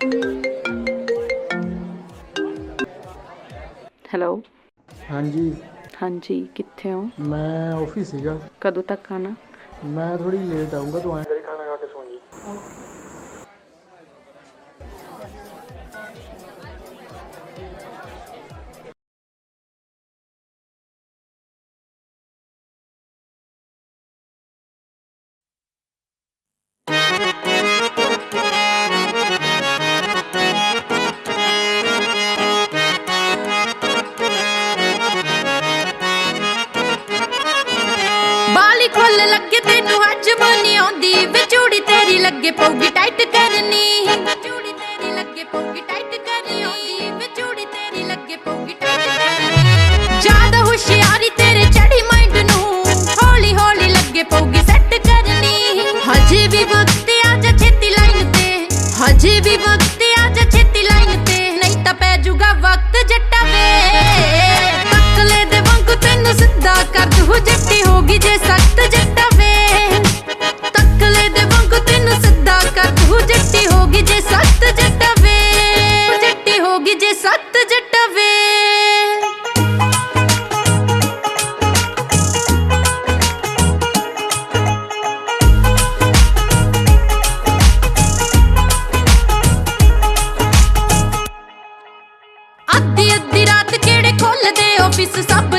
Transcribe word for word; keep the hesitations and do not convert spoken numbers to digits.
Hello. ਹਾਂਜੀ ਹਾਂਜੀ, ਕਿੱਥੇ ਹੋ? ਮੈਂ ਆਫਿਸ ਸੀਗਾ। ਕਦੋਂ ਤੱਕ ਆਣਾ? ਮੈਂ ਥੋੜੀ ਲੇਟ ਆਊਂਗਾ, ਤੂੰ ਐਂ ਕਰੀ ਖਾਣਾ ਖਾ ਕੇ ਸੌਂ ਜੀ। ਬਾਲੀ ਖੁੱਲ ਲੱਗੇ ਤੈਨੂੰ ਹਜਮ ਨੀ ਆਉਂਦੀ ਵੇ ਚੂੜੀ ਤੇਰੀ ਲੱਗੇ ਪਊਗੀ ਟਾਈਟ ਕਰਨੀ ਚੂੜੀ ਤੇਰੀ ਲੱਗੇ ਪਊਗੀ ਟਾਈਟ ਕਰਨੀ ਆਉਂਦੀ ਵੇ ਚੂੜੀ ਤੇਰੀ ਲੱਗੇ ਪਊਗੀ ਟਾਈਟ ਕਰਨੀ ਜ਼ਿਆਦਾ ਹੁਸ਼ਿਆਰੀ ਤੇਰੇ ਚੜੀ ਮਾਈਂਡ ਨੂੰ ਹੌਲੀ ਹੌਲੀ ਲੱਗੇ ਪਊਗੀ ਸੈੱਟ ਕਰਨੀ ਹਜੇ ਵੀ ਵਕਤ ਆ ਜਾ ਛੇਤੀ ਲਾਈਨ ਤੇ ਹਜੇ ਵੀ ਵਕਤ ਆ ਜਾ ਛੇਤੀ ਲਾਈਨ ਤੇ ਨਹੀਂ ਤਾਂ ਪੈ ਜੂਗਾ ਵਕਤ ਜੱਟਾ ਵੇ ਤੱਕਲੇ ਦੇ ਵਾਂਗੂ ਤੈਨੂੰ ਸਿੱਧਾ ਕਰ ਦੂ ਜੱਟੀ ਹੋਗੀ ਜੇ ਸਖਤ ਜੱਟਾ ਵੇ ਤੱਕਲੇ ਦੇ ਵਾਂਗੂ ਤੈਨੂੰ ਸਿੱਧਾ ਕਰ ਦੂ ਜੱਟੀ ਹੋਗੀ ਜੇ ਸਖਤ ਜੱਟਾ ਵੇ ਜੱਟੀ ਹੋਗੀ ਜੇ ਸਖਤ ਜੱਟਾ ਵੇ ਅੱਧੀ ਅੱਧੀ ਰਾਤ ਕਿਹੜੇ ਖੋਲਦੇ ਆਫਿਸ ਸਭ